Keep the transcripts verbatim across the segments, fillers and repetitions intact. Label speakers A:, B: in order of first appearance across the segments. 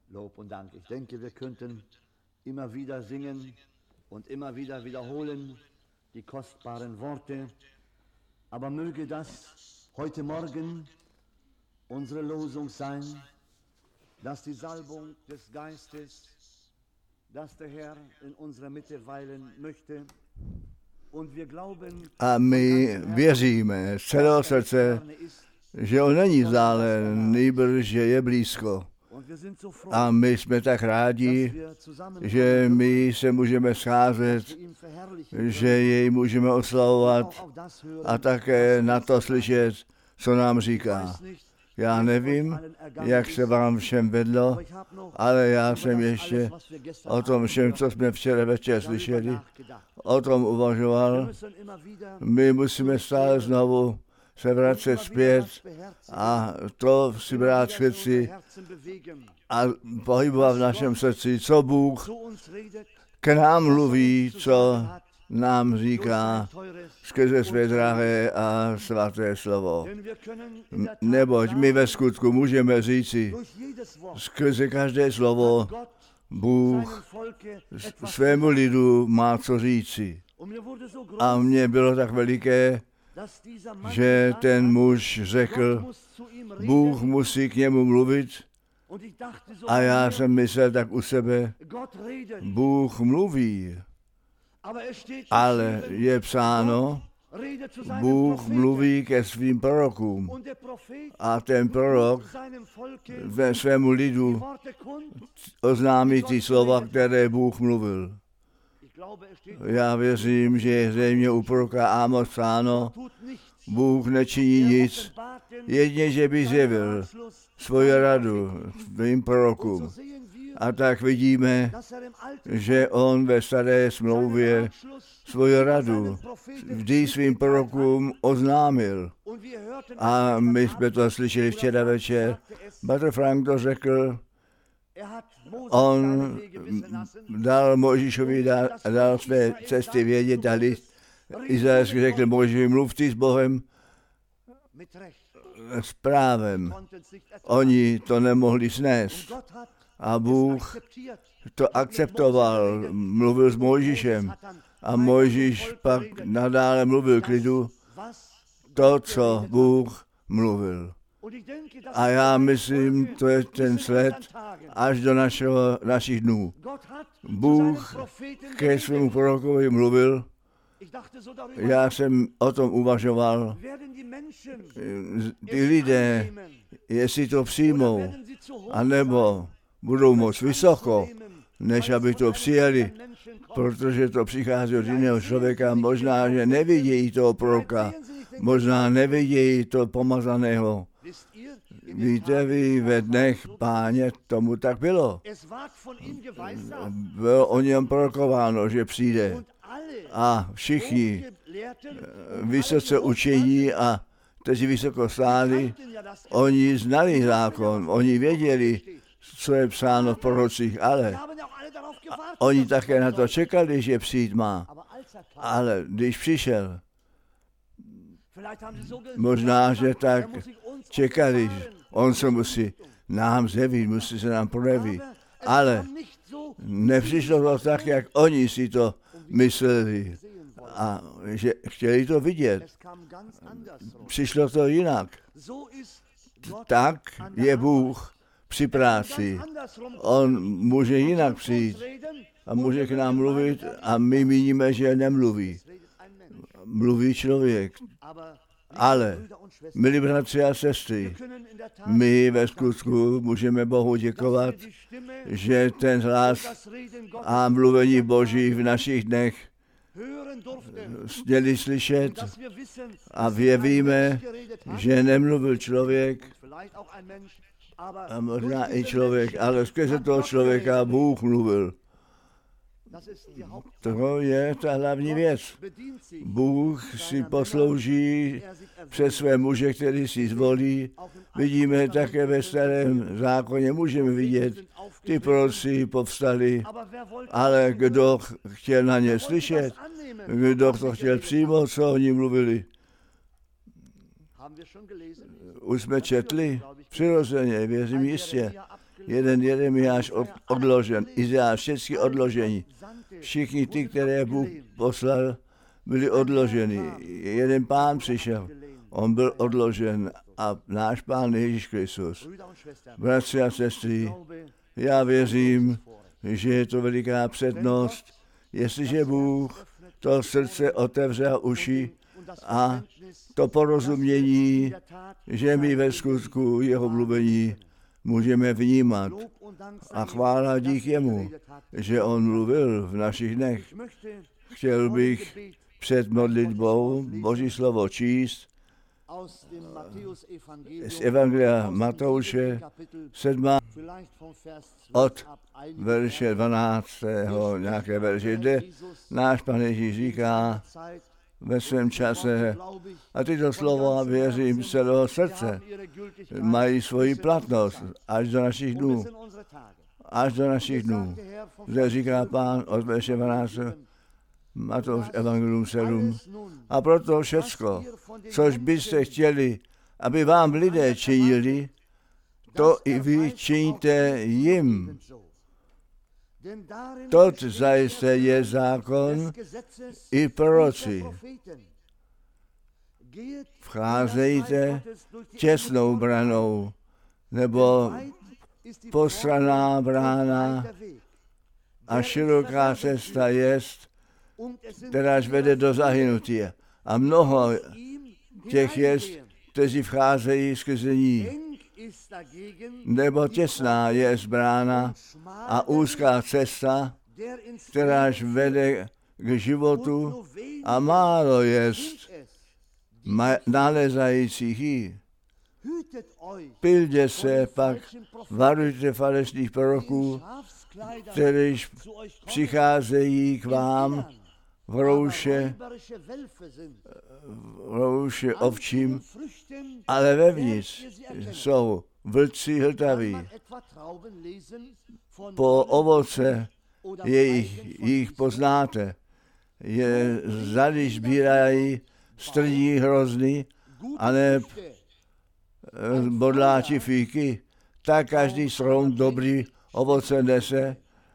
A: Lob und Dank. Ich denke, wir könnten immer wieder singen und immer wieder wiederholen die kostbaren Worte, aber möge das heute Morgen unsere Losung sein, dass die Salbung des Geistes, dass der Herr in unserer Mitte weilen möchte.
B: A my věříme z celého srdce, že on není vzdálen, nýbrž že je blízko. A my jsme tak rádi, že my se můžeme scházet, že jej můžeme oslavovat a také na to slyšet, co nám říká. Já nevím, jak se vám všem vedlo, ale já jsem ještě o tom všem, co jsme včera večer slyšeli, o tom uvažoval. My musíme stále znovu se vracet zpět a to si brát v srdci a pohybovat v našem srdci, co Bůh k nám mluví, co nám říká skrze své drahé a svaté slovo. Neboť my ve skutku můžeme říci skrze každé slovo Bůh svému lidu má co říci. A mně bylo tak veliké, že ten muž řekl, Bůh musí k němu mluvit. A já jsem myslel tak u sebe, Bůh mluví, ale je psáno, Bůh mluví ke svým prorokům a ten prorok ve svému lidu oznámí ty slova, které Bůh mluvil. Já věřím, že je zřejmě u proroka Amos psáno, Bůh nečiní nic, jedině, že by zjevil svoji radu svým prorokům. A tak vidíme, že on ve staré smlouvě svoji radu vždy svým prorokům oznámil. A my jsme to slyšeli včera večer. Bratr Frank to řekl, on dal Mojžíšovi, dal, dal své cesty vědět a list. Izraelský řekl Mojžíšovi, mluv ty s Bohem s právem. Oni to nemohli snést. A Bůh to akceptoval, mluvil s Mojžíšem. A Mojžíš pak nadále mluvil k lidu to, co Bůh mluvil. A já myslím, to je ten sled až do našeho, našich dnů. Bůh ke svému prorokovi mluvil. Já jsem o tom uvažoval. Ty lidé, jestli to přijmou, anebo budou moc vysoko, než aby to přijali, protože to přichází od jiného člověka. Možná, že nevidějí toho proroka, možná nevidějí to pomazaného. Víte, vy ve dnech Páně tomu tak bylo. Bylo o něm prorokováno, že přijde. A všichni vysoce učení a kteří vysoko stáli, oni znali zákon, oni věděli, co je psáno v prorocích, ale oni také na to čekali, že přijít má. Ale když přišel, možná, že tak čekali, on se musí nám zjevit, musí se nám projevit. Ale nepřišlo to tak, jak oni si to mysleli a že chtěli to vidět. Přišlo to jinak. Tak je Bůh při práci. On může jinak přijít a může k nám mluvit a my míníme, že nemluví. Mluví člověk. Ale, milí bratři a sestry, my ve skutku můžeme Bohu děkovat, že ten hlas a mluvení Boží v našich dnech směli slyšet a věvíme, že nemluvil člověk a možná i člověk, ale skrze toho člověka Bůh mluvil. To je ta hlavní věc. Bůh si poslouží přes své muže, který si zvolí. Vidíme také ve starém zákoně, můžeme vidět, ty proroci povstali, ale kdo chtěl na ně slyšet, kdo to chtěl přijmout, co oni mluvili. Už jsme četli, přirozeně, věřím jistě, jeden Jeremiáš od, odložen, Izajáš, všichni odložení. Všichni ty, které Bůh poslal, byli odloženi. Jeden pán přišel, on byl odložen a náš pán Ježíš Kristus. Bratři a sestry, já věřím, že je to veliká přednost, jestliže Bůh to srdce otevře a uši a to porozumění, že my ve skutku jeho mluvení můžeme vnímat. A chvála dík jemu, že on mluvil v našich dnech. Chtěl bych před modlitbou Boží slovo číst z Evangelia Matouše sedmá od verše dvanáctého nějaké verše, kde náš Pán Ježíš říká ve svém čase, a tyto slova, věřím z celého srdce, mají svoji platnost až do našich dnů. Až do našich dnů. Zde říká Pán od verše dvanáctého Matouš Evangelium sedm. A proto všecko, což byste chtěli, aby vám lidé činili, to i vy činíte jim. Tot zajisté je zákon i proroci. Vcházejte těsnou branou, nebo postranná brána a široká cesta jest, kteráž vede do zahynutí. A mnoho těch jest, kteří vcházejí skrze ní. Nebo těsná jest brána a úzká cesta, kteráž vede k životu a málo jest nalezajících ji. Pilně se pak varujte falešných proroků, kteříž přicházejí k vám v rouše, v rouše ovčím, ale vevnitř jsou vlci hltaví. Po ovoce jejich, jich poznáte. Je zady sbírají strní hrozny, aneb bodláči fíky, tak každý strom dobrý ovoce nese,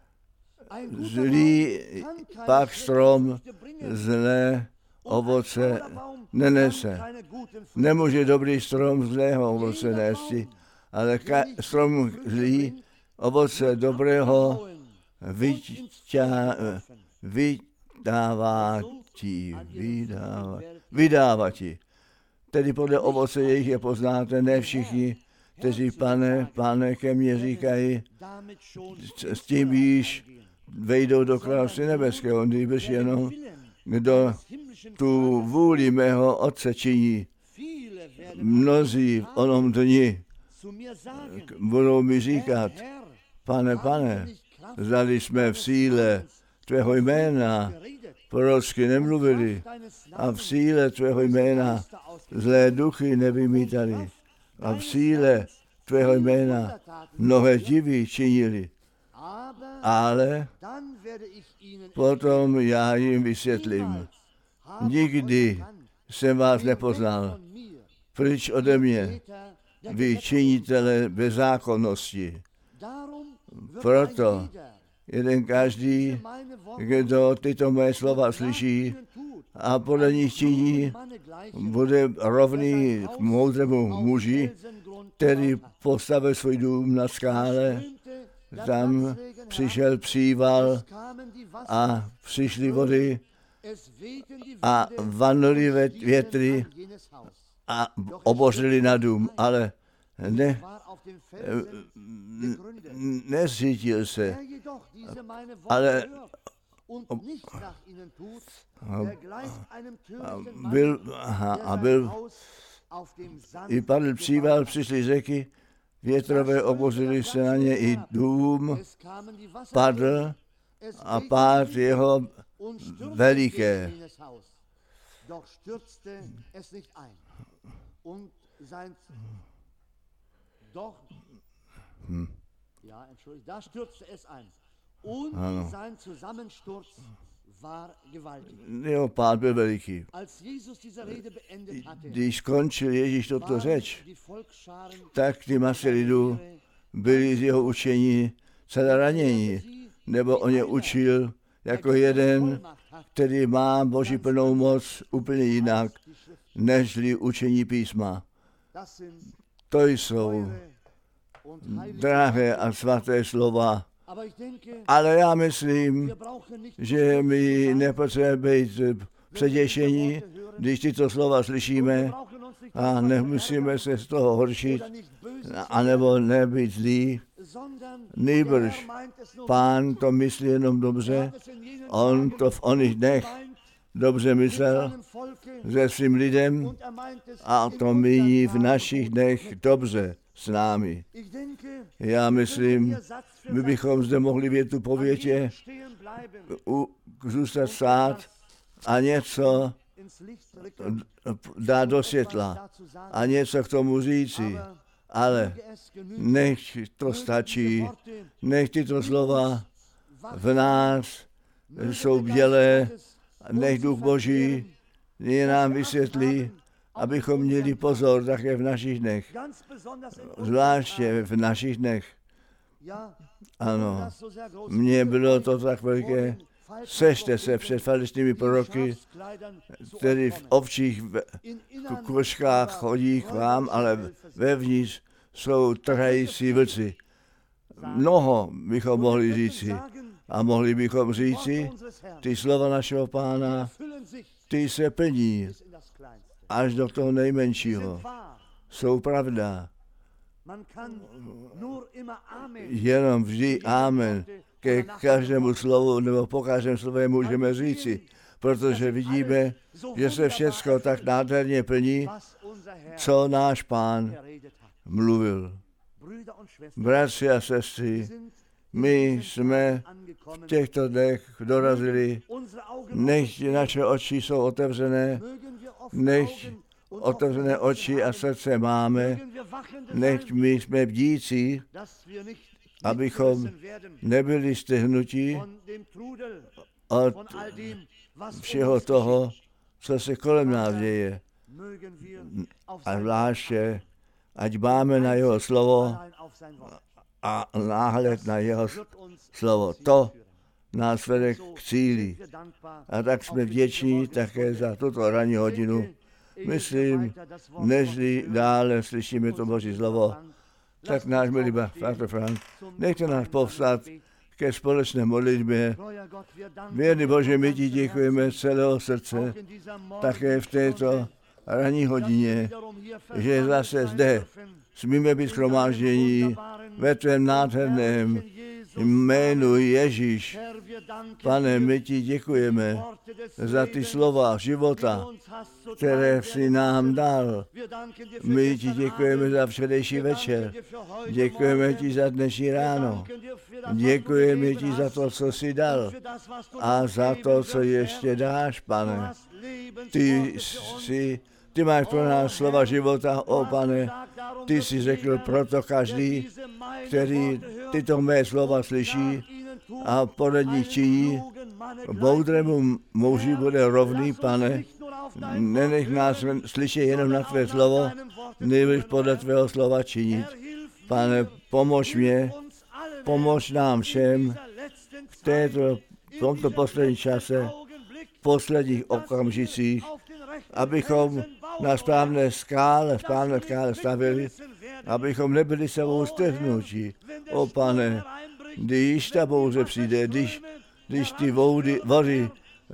B: zlý pak strom zlé ovoce nenese. Nemůže dobrý strom zlého ovoce nést, ale ka- strom zlý ovoce dobrého vyťá, vydává ti, vydává, vydává ti. Tedy podle ovoce jejich je poznáte, ne všichni, kteří pane, pane ke mně říkají, s tím již vejdou do království nebeského, nýbrž jenom, kdo tu vůli mého Otce činí. Mnozí v onom dni budou mi říkat, pane, pane, zdali jsme v síle tvého jména prorocky nemluvili a v síle tvého jména zlé duchy nevymítali a v síle tvého jména mnohé divy činili. Ale potom já jim vysvětlím. Nikdy jsem vás nepoznal. Pryč ode mě, vy činitele bezzákonnosti. Proto jeden každý, kdo tyto mé slova slyší a podle nich činí, bude rovný k moudrému muži, který postavil svůj dům na skále. Tam přišel příval a přišly vody a vanuli větry a obořili na dům, ale ne, nezřítil se, ale a byl, aha, a byl i padl příval, přišly řeky, větrové obořili se na ně i dům, padl a pád jeho veliké. Hm. Ano. Jeho pád byl veliký. Když skončil Ježíš toto řeč, tak ty masy lidu byli z jeho učení celé ranění, nebo on je učil jako jeden, který má Boží plnou moc úplně jinak, nežli učení písma. To jsou drahé a svaté slova. Ale já myslím, že my nepotřebujeme být předěšení, když tyto slova slyšíme, a nemusíme se z toho horšit, anebo nebýt zlý. Nýbrž Pán to myslí jenom dobře, on to v oných dnech dobře myslel se svým lidem a to míní v našich dnech dobře s námi. Já myslím, my bychom zde mohli větu po větě u, zůstat stát a něco dát do světla a něco k tomu říci. Ale nech to stačí, nech tyto slova v nás jsou bdělé, nech Duch Boží je nám vysvětlí, abychom měli pozor také v našich dnech. Zvláště v našich dnech. Ano, mně bylo to tak velké. Sežte se před falešnými proroky, který v ovčích kůžkách chodí k vám, ale vevnitř jsou trhající vlci. Mnoho bychom mohli říci. A mohli bychom říci, ty slova našeho Pána, ty se plní až do toho nejmenšího. Jsou pravda. Jenom vždy amen ke každému slovu nebo po každém slově můžeme říci, protože vidíme, že se všecko tak nádherně plní, co náš Pán mluvil. Bratři a sestry, my jsme v těchto dnech dorazili, nech naše oči jsou otevřené, nech otevřené oči a srdce máme, nech my jsme bdící, abychom nebyli stihnutí od všeho toho, co se kolem nás děje. A zvláště, ať máme na jeho slovo a náhled na jeho slovo. To nás vede k cíli. A tak jsme vděční také za tuto ranní hodinu. Myslím, nežli dále slyšíme to Boží slovo, tak náš milý bratr Frank, nechte nás povstat ke společné modlitbě. Věrný Bože, my ti děkujeme z celého srdce, také v této ranní hodině, že zase zde smíme být shromáždění ve tvém nádherném jménu Ježíš. Pane, my ti děkujeme za ty slova života, které jsi nám dal. My ti děkujeme za včerejší večer. Děkujeme ti za dnešní ráno. Děkujeme ti za to, co jsi dal a za to, co ještě dáš, Pane. Ty jsi Ty máš pro nás slova života, o Pane. Ty jsi řekl proto každý, který tyto mé slova slyší a podle nich činí, moudrému muži bude rovný, Pane. Nenech nás slyšet jenom na tvé slovo, nejvíc podle tvého slova činit. Pane, pomož mě, pomož nám všem v, této, v tomto posledním čase, v posledních okamžicích, abychom na správné skále, správné skále stavili, abychom nebyli sebou strhnutí. O Pane, když ta bouře přijde, když, když ty vody, vody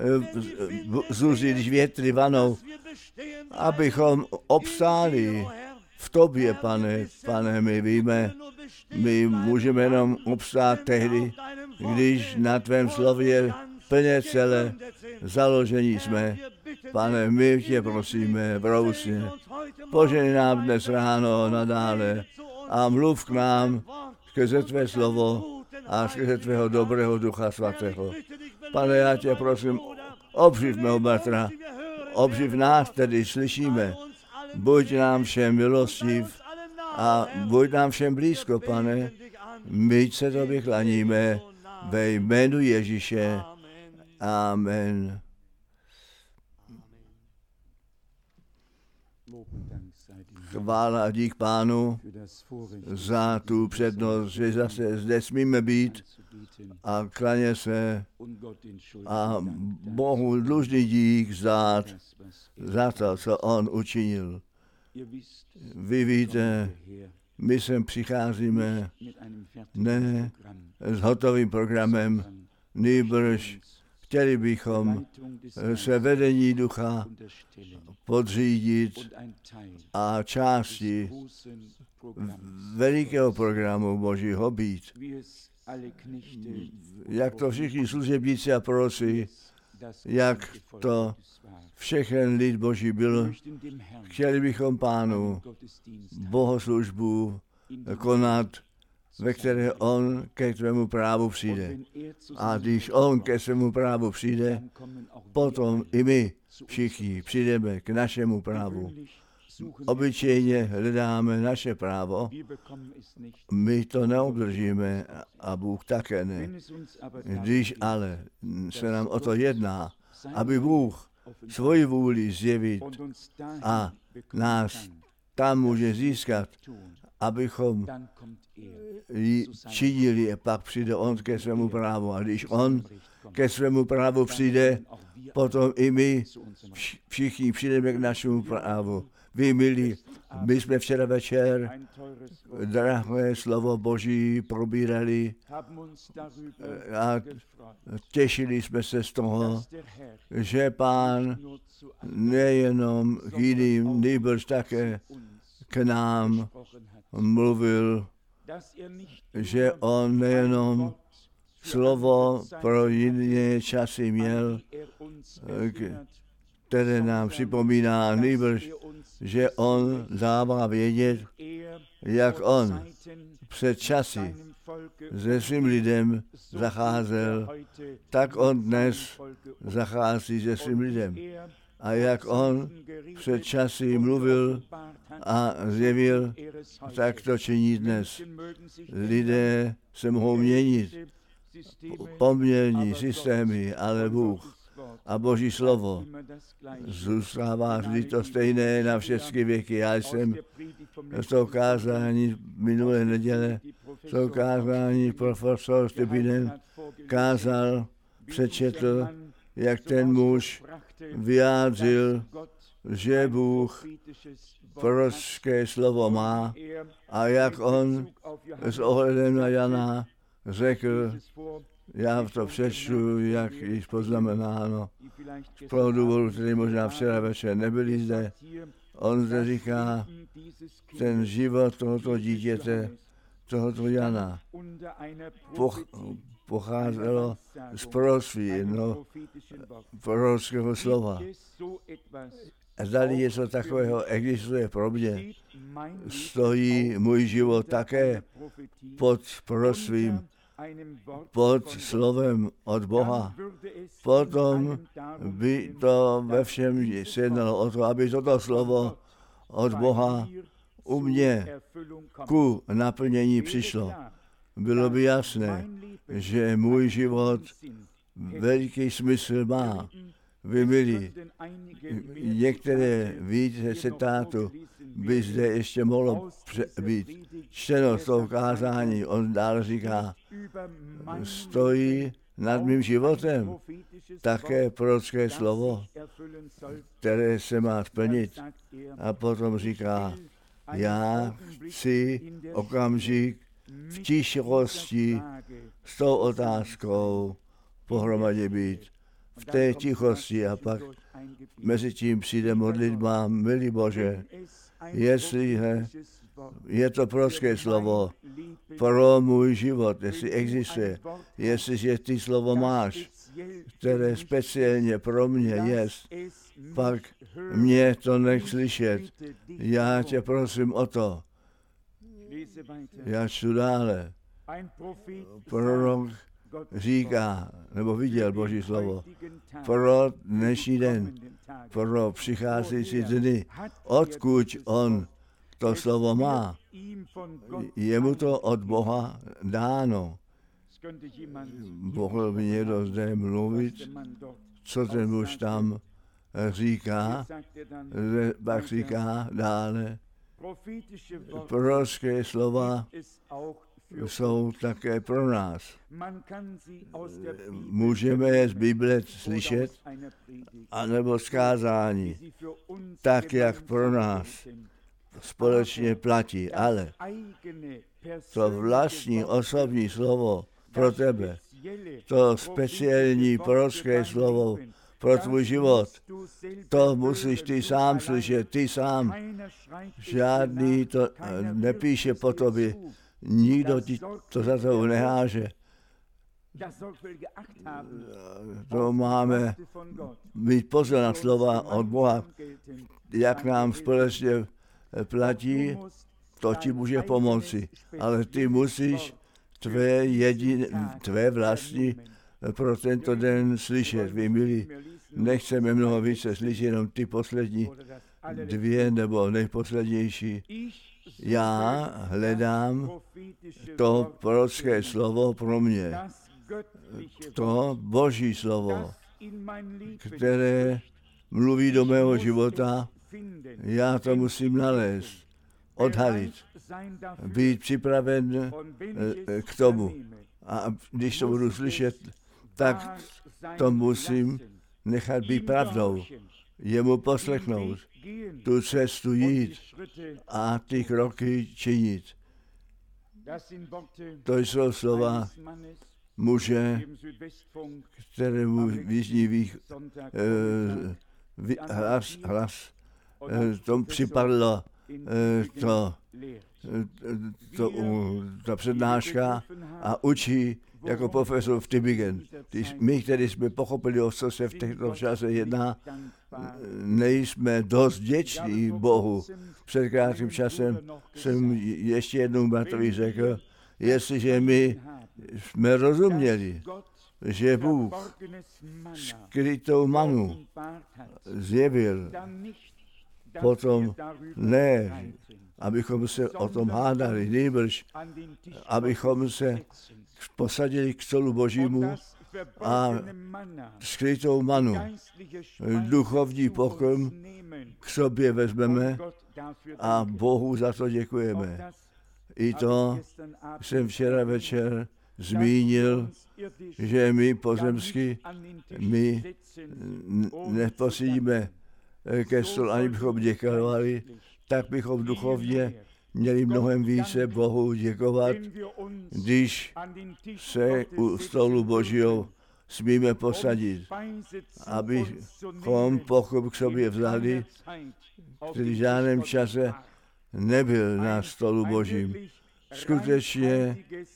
B: zuzí, když větry vanou, abychom obstáli v tobě, Pane. Pane, my víme, my můžeme jenom obstát tehdy, když na tvém slově plně celé založení jsme. Pane, my tě prosíme, brousně, požehnej nám dnes ráno nadále a mluv k nám skrze tvé slovo a skrze tvého dobrého Ducha Svatého. Pane, já tě prosím, obživ mého bratra, obživ nás, tedy slyšíme, buď nám všem milostiv a buď nám všem blízko, Pane, my se tobě klaníme ve jménu Ježíše. Amen. chvála a dík Pánu za tu přednost, že zase zde smíme být a klaně se a Bohu dlužný dík zdát za to, co on učinil. Vy víte, my sem přicházíme ne s hotovým programem, nýbrž chtěli bychom se vedení ducha podřídit a části velikého programu Božího být. Jak to všichni služebníci a proroci, jak to všechen lid Boží byl, chtěli bychom Pánu bohoslužbu konat, ve které on ke svému právu přijde. A když on ke svému právu přijde, potom i my všichni přijdeme k našemu právu. Obyčejně hledáme naše právo, my to neobdržíme a Bůh také ne. Když ale se nám o to jedná, aby Bůh svoji vůli zjevit a nás tam může získat, abychom ji činili, a pak přijde on ke svému právu. A když on ke svému právu přijde, potom i my všichni přijdeme k našemu právu. Vy, milí, my jsme včera večer drahé slovo Boží probírali a těšili jsme se z toho, že Pán nejenom k jiným, nýbrž také k nám mluvil, že on nejenom slovo pro jiné časy měl, které nám připomíná, nýbrž, že on dává vědět, jak on před časy se svým lidem zacházel, tak on dnes zachází se svým lidem. A jak on před časy mluvil a zjevil, tak to činí dnes. Lidé se mohou měnit, poměrní systémy, ale Bůh a Boží slovo zůstává vždy to stejné na všechny věky. Já jsem to kázání minulé neděle, to kázání profesor Stepinen kázal, přečetl, jak ten muž vyjádřil, že Bůh prorocké slovo má a jak on s ohledem na Jana řekl, já to přečtu, jak již poznamenáno, pro důvodu, který možná včera večer nebyli zde. On zde říká, ten život tohoto dítěte, tohoto Jana, poch, pocházelo z proroctví, no, prorockého slova. A zdali něco takového existuje pro mě, stojí můj život také pod proroctvím, pod slovem od Boha. Potom by to ve všem sjednalo o to, aby toto slovo od Boha u mě ku naplnění přišlo. Bylo by jasné, že můj život veliký smysl má. Vy, milí, některé více citátu by zde ještě mohlo být čteno z toho kázání. On dál říká, stojí nad mým životem také prorocké slovo, které se má splnit. A potom říká, já chci okamžik v tichosti s tou otázkou pohromadě být. V té tichosti a pak mezi tím přijde modlitba, milý Bože, jestli je to prorocké slovo pro můj život, jestli existuje, jestliže ty slovo máš, které speciálně pro mě je, pak mě to nech slyšet. Já tě prosím o to. Já čtu dále. Prorok říká, nebo viděl Boží slovo, pro dnešní den, pro přicházející dny, odkud on to slovo má, je mu to od Boha dáno. Mohl by někdo zde mluvit, co ten muž tam říká, pak říká dále, Prorocké slova jsou také pro nás. Můžeme je z Bible slyšet, anebo z kázání, tak, jak pro nás společně platí, ale to vlastní osobní slovo pro tebe, to speciální prorocké slovo pro tvůj život, to musíš ty sám slyšet, ty sám. Žádný to nepíše po tobě, nikdo ti to za to neháže. To máme mít pozor na slova od Boha, jak nám společně platí, to ti může pomoci, ale ty musíš tvé, jedin, tvé vlastní pro tento den slyšet. Vy milí, nechceme mnoho více slyšet, jenom ty poslední dvě nebo nejposlednější. Já hledám to prorocké slovo pro mě, to Boží slovo, které mluví do mého života. Já to musím nalézt, odhalit, být připraven k tomu. A když to budu slyšet, tak to musím nechat být pravdou, jemu poslechnout, tu cestu jít a ty kroky činit. To jsou slova muže, kterému v jižní eh, hlas, hlas eh, tom připadlo eh, to, to, to, ta přednáška a učí jako profesor v Tübingen. Když my, kteří jsme pochopili, o co se v těchto čase jedná, nejsme dost vděční Bohu. Před krátkým časem jsem ještě jednou bratrovi řekl, jestliže my jsme rozuměli, že Bůh skrytou manu zjevil, potom ne, abychom se o tom hádali, nejbrž, abychom se posadili k stolu Božímu a skrytou manu, duchovní pokrm k sobě vezmeme a Bohu za to děkujeme. I to jsem včera večer zmínil, že my pozemsky, my neposedíme ke stolu, ani bychom děkovali, tak bychom duchovně měli mnohem více Bohu děkovat, když se u stolu Božího smíme posadit, abychom pochop k sobě vzali, který v žádném čase nebyl na stolu Božím. Skutečně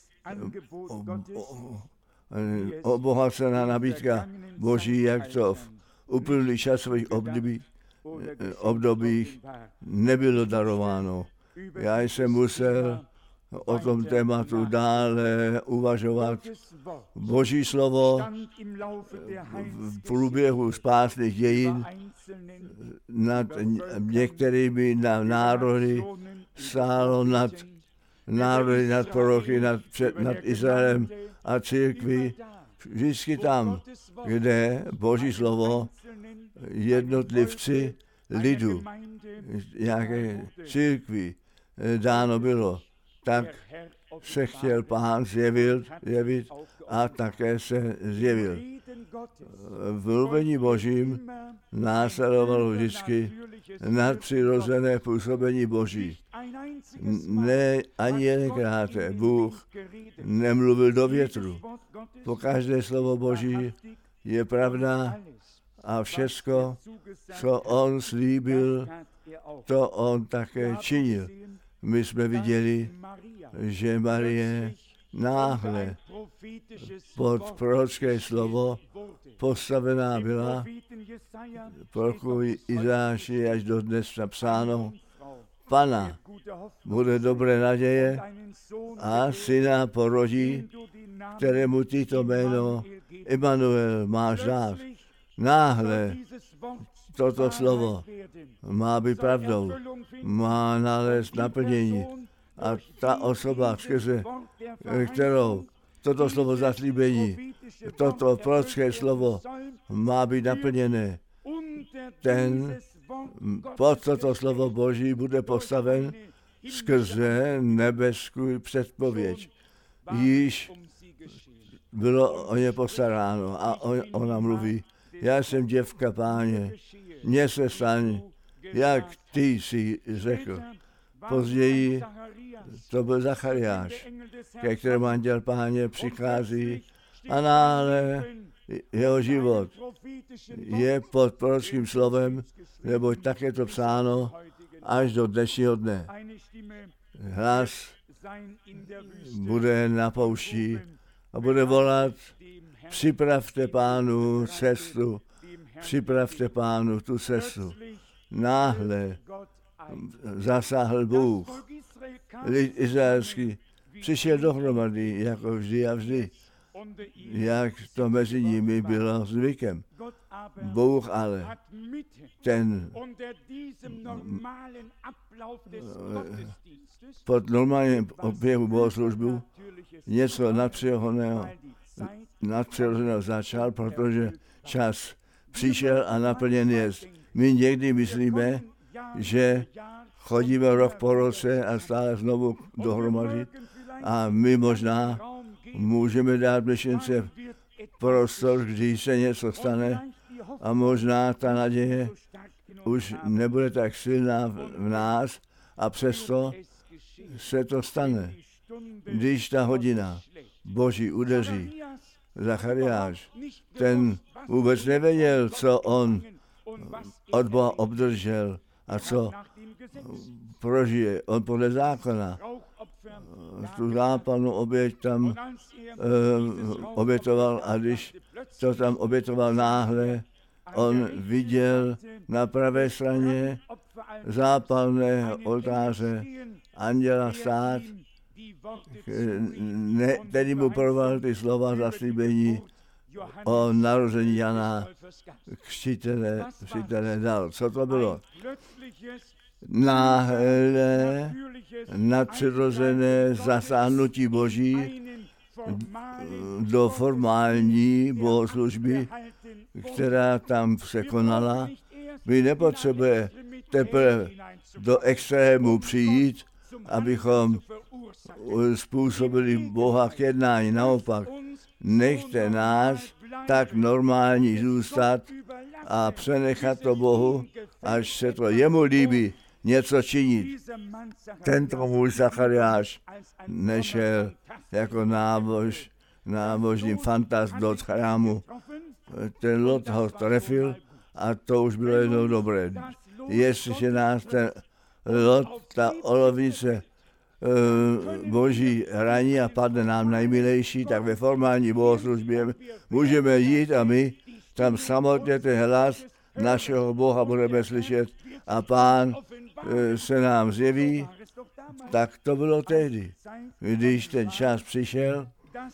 B: obohacená nabídka Boží, jak to v uplynulých časových období, obdobích nebylo darováno. Já jsem musel o tom tématu dále uvažovat. Boží slovo v průběhu spásných dějin nad některými národy stálo nad národy, nad proroky, nad, před, nad Izraelem a církví. Vždycky tam, kde Boží slovo jednotlivci lidu, nějaké církvi dáno bylo, tak se chtěl Pán zjevit, zjevit a také se zjevil. V mluvení Božím následovalo vždycky nadpřirozené působení Boží. Ne ani jedenkrát Bůh nemluvil do větru. Po každé slovo Boží je pravda a všecko, co on slíbil, to on také činil. My jsme viděli, že Marie náhle pod prorocké slovo postavená byla, proroku Izáši až do dnes napsáno, Pana, bude dobré naděje a syna porodí, kterému tyto jméno Emanuel máš dát. Náhle toto slovo má být pravdou, má nalézt naplnění a ta osoba, skrze kterou toto slovo zaslíbení, toto prorocké slovo má být naplněné, ten pod toto slovo Boží bude postaven skrze nebeskou předpověď. Již bylo o ně postaráno a ona mluví, já jsem děvka, Páně, mně se staň, jak ty jsi řekl. Později to byl Zachariáš, ke kterému anděl Páně přichází a náhle jeho život je pod prorockým slovem, neboť tak je to psáno až do dnešního dne. Hlas bude na poušti a bude volat, připravte Pánu cestu, připravte Pánu tu cestu. Náhle zasáhl Bůh. Lid izraelský přišel dohromady, jako vždy a vždy, jak to mezi nimi bylo zvykem. Bůh ale ten pod normálním oběhu bohoslužbu něco nadpřirozeného, nadpřirozeného začal, protože čas přišel a naplněn je. My někdy myslíme, že chodíme rok po roce a stále znovu dohromady a my možná můžeme dát myšlence prostor, když se něco stane a možná ta naděje už nebude tak silná v nás a přesto se to stane. Když ta hodina Boží udeří, Zachariáš, ten vůbec nevěděl, co on od Boha obdržel a co prožije. On podle zákona tu zápalnou oběť tam uh, obětoval a když to tam obětoval náhle, on viděl na pravé straně zápalného oltáře anděla stát, ne, tedy mu proval ty slova zaslíbení o narození Jana křtitele, křtitele dal. Co to bylo? Náhle nadpřirozené zasáhnutí Boží do formální bohoslužby, která tam se konala. My nepotřebujeme teprve do extrému přijít, abychom způsobili Boha k jednání. Naopak, nechte nás tak normální zůstat a přenechat to Bohu, až se to jemu líbí něco činit. Tento muž Zachariáš nešel jako nábož, nábožný fantast do chrámu. Ten Lot ho trefil a to už bylo jednou dobré. Jestliže nás ten Lot, ta olovnice Boží raní a padne nám nejmilejší, tak ve formální bohoslužbě můžeme jít a my tam samotně ten hlas našeho Boha budeme slyšet a Pán se nám zjeví. Tak to bylo tehdy, když ten čas přišel,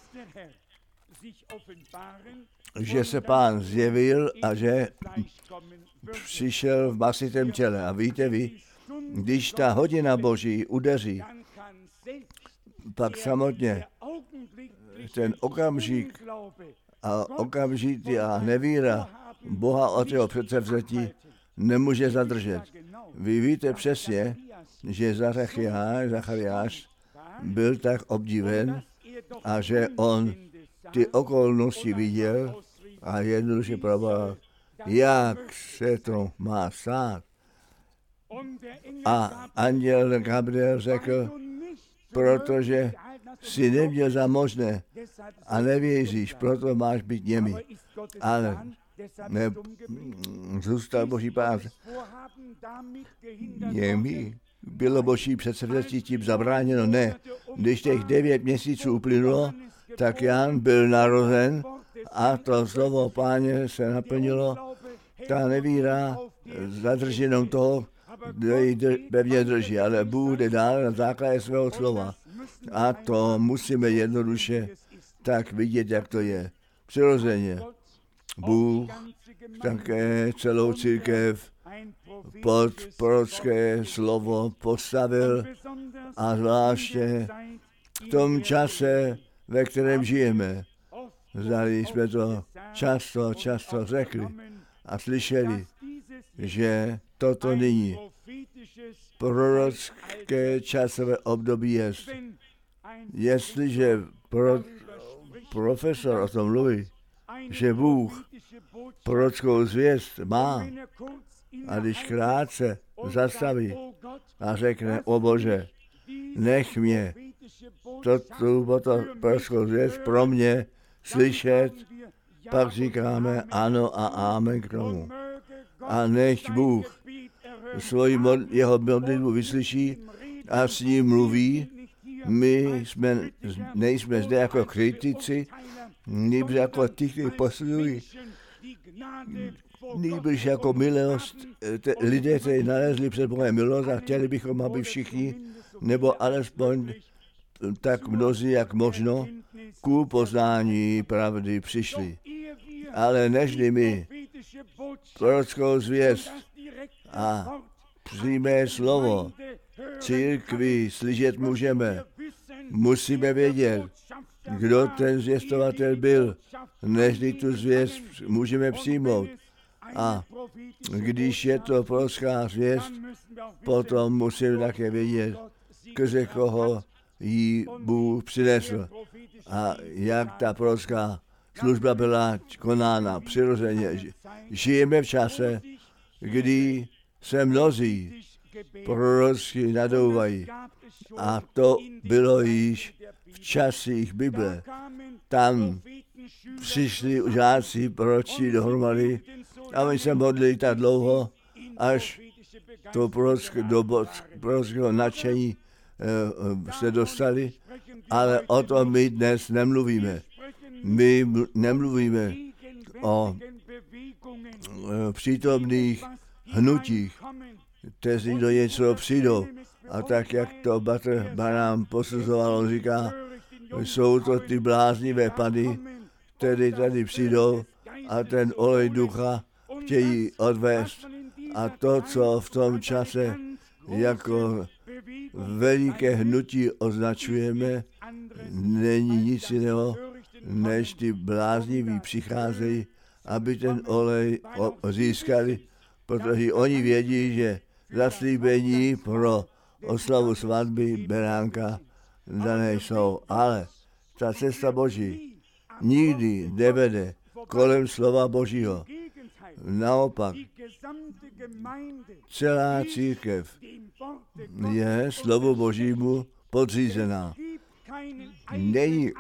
B: že se Pán zjevil a že přišel v masitém těle. A víte vy, když ta hodina Boží udeří, pak samotně ten okamžik a okamžitá nevíra Boha od jeho předsevzetí nemůže zadržet. Vy víte přesně, že Zachariáš, Zachariáš byl tak obdiven a že on ty okolnosti viděl a jednoduše probal, jak se to má stát. A anděl Gabriel řekl, protože si neměl za možné a nevěříš, proto máš být němý. Ale ne, zůstal Boží pán. Němý. Bylo Boží předsevzetí tím zabráněno? Ne. Když těch devět měsíců uplynulo, tak Jan byl narozen a to slovo Páně se naplnilo. Ta nevíra zadrženou toho, kdo ji pevně drží, ale Bůh jde dál na základě svého slova. A to musíme jednoduše tak vidět, jak to je. Přirozeně. Bůh také celou církev pod prorocké slovo postavil a zvláště v tom čase, ve kterém žijeme. Zdali jsme to často, často řekli a slyšeli, že toto nyní prorocké časové období je. Jestliže pro, profesor o tom mluví, že Bůh prorockou zvěst má, a když krátce zastaví a řekne, o Bože, nech mě toto prorockou zvěst pro mě slyšet, pak říkáme ano a amen k tomu. A nech Bůh svoji mod, jeho modlitbu vyslyší a s ním mluví. My jsme, nejsme zde jako kritici, nýbrž jako ti, kteří poslují, nýbrž jako milost, te, lidé, kteří nalezli před Bohem milost a chtěli bychom, aby všichni, nebo alespoň tak mnozí, jak možno, ku poznání pravdy přišli. Ale nežli my prorockou zvěst a přímé slovo církvi slyšet můžeme, musíme vědět, kdo ten zvěstovatel byl, nežli tu zvěst můžeme přijmout. A když je to prorocká zvěst, potom musíme také vědět, skrze koho jí Bůh přinesl a jak ta prorocká služba byla konána přirozeně. Žijeme v čase, kdy se mnozí prorocky nadouvají. A to bylo již v časích Bible. Tam přišli žáci proročí dohromady a oni se modlili tak dlouho, až to prorocké, do prorockého nadšení e, se dostali, ale o tom my dnes nemluvíme. My nemluvíme o e, přítomných hnutích, kteří do něco přijdou. A tak, jak to Batr Barám posuzoval, on říká, jsou to ty bláznivé pady, které tady přijdou a ten olej ducha chtějí odvést. A to, co v tom čase jako veliké hnutí označujeme, není nic jiného, než ty blázniví přicházejí, aby ten olej získali, protože oni vědí, že zaslíbení pro oslavu svatby beránka dané jsou. Ale ta cesta Boží nikdy nevede kolem slova Božího. Naopak, celá církev je slovu Božímu podřízená. Není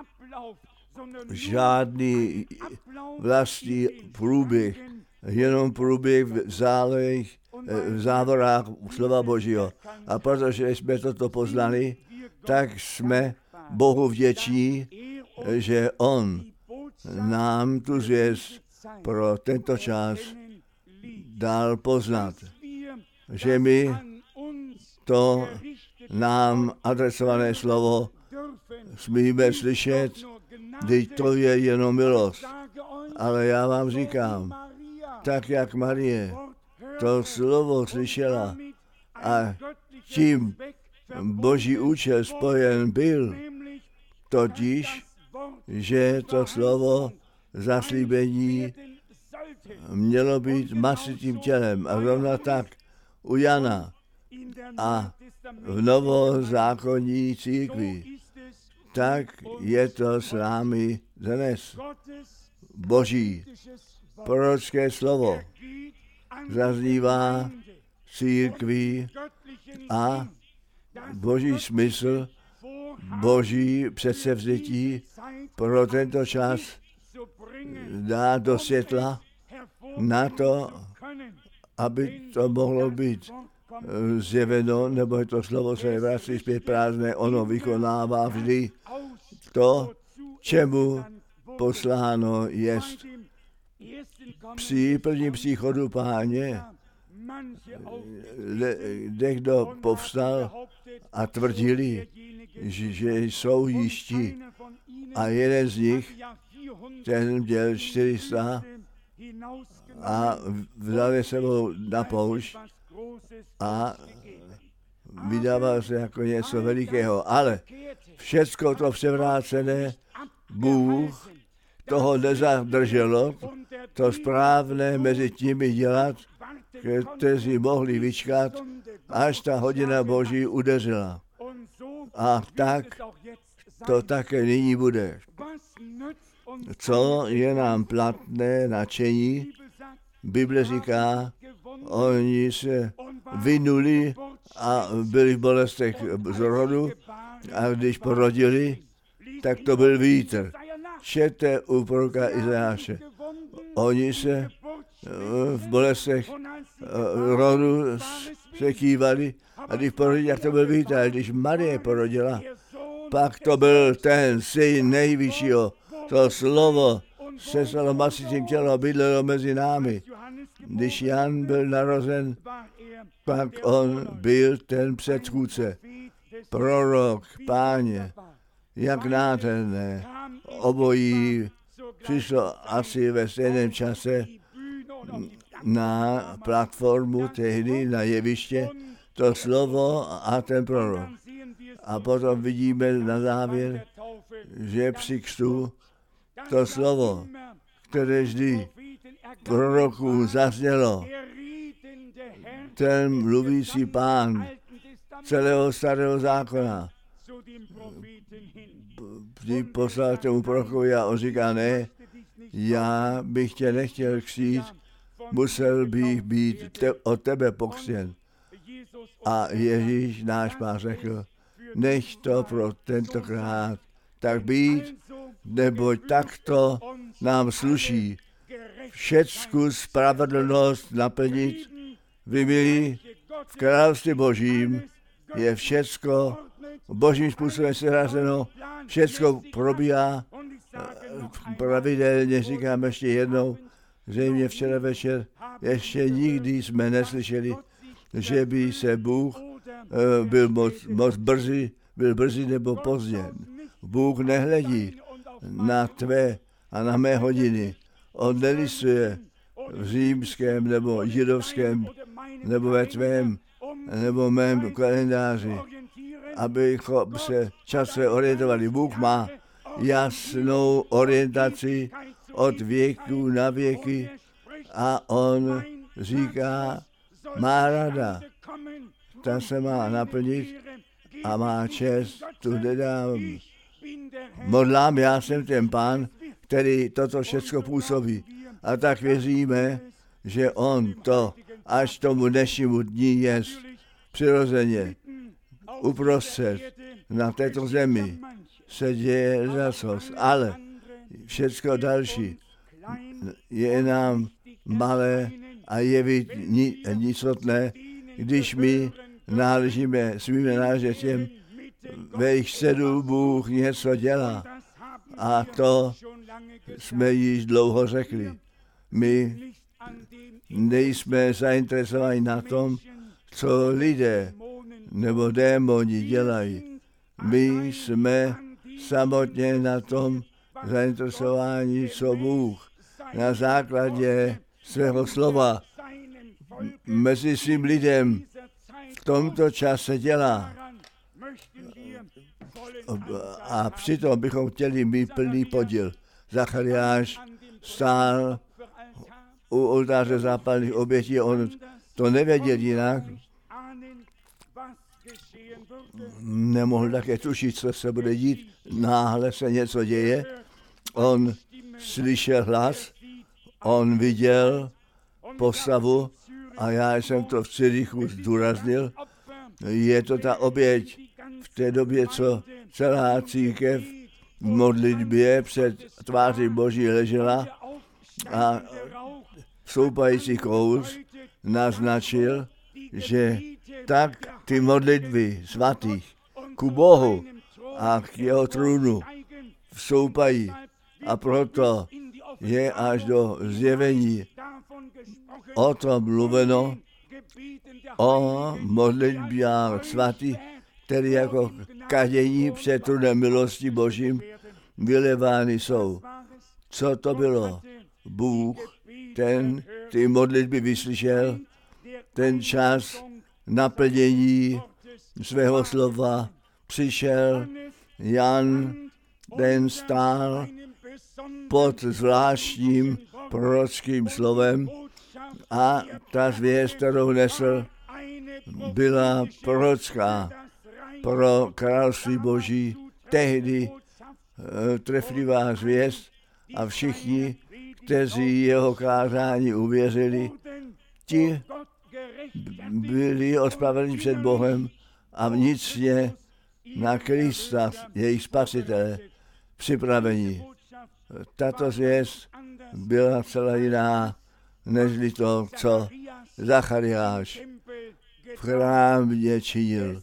B: žádný vlastní průběh, jenom průběh v zálejch, v závorách slova Božího. A protože jsme toto poznali, tak jsme Bohu vděční, že On nám tu zvěst pro tento čas dal poznat, že my to nám adresované slovo smíme slyšet, teď to je jenom milost. Ale já vám říkám, tak jak Marie to slovo slyšela a tím Boží účel spojen byl, totiž, že to slovo zaslíbení mělo být masitým tělem. A zrovna tak u Jana a v novozákonní církvi, tak je to s námi dnes. Boží prorocké slovo zaznívá církvi a Boží smysl, Boží předsevzetí pro tento čas dá do světla na to, aby to mohlo být zjeveno, nebo to slovo se nevrací zpět prázdné, ono vykonává vždy to, čemu posláno jest. Při prvním příchodu Páně někdo povstal a tvrdili, že jsou jiští. A jeden z nich, ten měl čtyři sta a vzal je sebou na poušť a vydával se jako něco velikého. Ale všecko to převrácené Bůh toho nezadrželo, to správné mezi těmi dělat kteří mohli vyčkat, až ta hodina Boží udeřila. A tak to také nyní bude. Co je nám platné nadšení? Bible říká, oni se vynuli a byli v bolestech z rodu a když porodili, tak to byl vítr. Čtěte u proroka Izajáše. Oni se v bolestech rodu se kývali a když porodili, tak to byl vítr. A když Marie porodila, pak to byl ten syn nejvyššího. To slovo se stalo masicím tělo, bydlelo mezi námi. Když Jan byl narozen, pak on byl ten předchůdce, prorok, Páně, jak nádherné. Obojí přišlo asi ve stejném čase na platformu tehdy, na jeviště, to slovo a ten prorok. A potom vidíme na závěr, že při křtu to slovo, které vždy prorokům zaznělo, ten mluvící Pán celého starého zákona, vždy poslal tomu prorokovi a on říká, ne, já bych tě nechtěl křtít, musel bych být te, od tebe pokřtěn. A Ježíš náš Pán řekl, nech to pro tentokrát tak být, neboť takto nám sluší všecku spravedlnost naplnit. Vy milí, v království Božím je všecko Božím způsobem seřazeno, všecko probíhá pravidelně, říkám ještě jednou, zřejmě včera večer, ještě nikdy jsme neslyšeli, že by se Bůh uh, byl moc, moc brzy, byl brzy nebo pozdě. Bůh nehledí na tvé a na mé hodiny. On nelistuje v římském nebo židovském nebo ve tvém nebo mém kalendáři, abychom se časově orientovali. Bůh má jasnou orientaci od věku na věky a on říká, má rada, ta se má naplnit a má čest, tu nedám. Modlám, já jsem ten Pán, který toto všechno působí. A tak věříme, že on to až tomu dnešnímu dní je přirozeně uprostřed na této zemi se děje zrasos, ale všecko další je nám malé a je nicotné, když my náležíme, smíme náležet těm, ve jejich středu Bůh něco dělá. A to jsme již dlouho řekli. My nejsme zainteresováni na tom, co lidé nebo démoni dělají. My jsme samotně na tom zainteresováni, co Bůh na základě svého slova mezi svým lidem v tomto čase dělá. A přitom bychom chtěli mít plný podíl. Zachariáš stál u oltáře zápalných obětí, on to nevěděl jinak. Nemohl také tušit, co se bude dít. Náhle se něco děje. On slyšel hlas, on viděl postavu a já jsem to v Cirichu zdůraznil. Je to ta oběť v té době, co celá církev v modlitbě před tváří Boží ležela a stoupající kous naznačil, že tak ty modlitby svatých ku Bohu a k jeho trůnu vstoupají a proto je až do zjevení o tom mluveno, o modlitbách svatých, které jako kadění před trůnem milosti Božím vylevány jsou. Co to bylo? Bůh, ten ty modlitby vyslyšel, ten čas naplnění svého slova přišel. Jan, ten stál pod zvláštním prorockým slovem A ta zvěst, kterou nesl, byla prorocká pro království Boží. Tehdy e, treflivá zvěst a všichni, kteří jeho kázání uvěřili, ti byli ospravedlní před Bohem a vnitřně na Krista, jejich spasitele, připraveni. Tato zvěst byla celá jiná, nežli to, co Zachariáš v chrámě činil.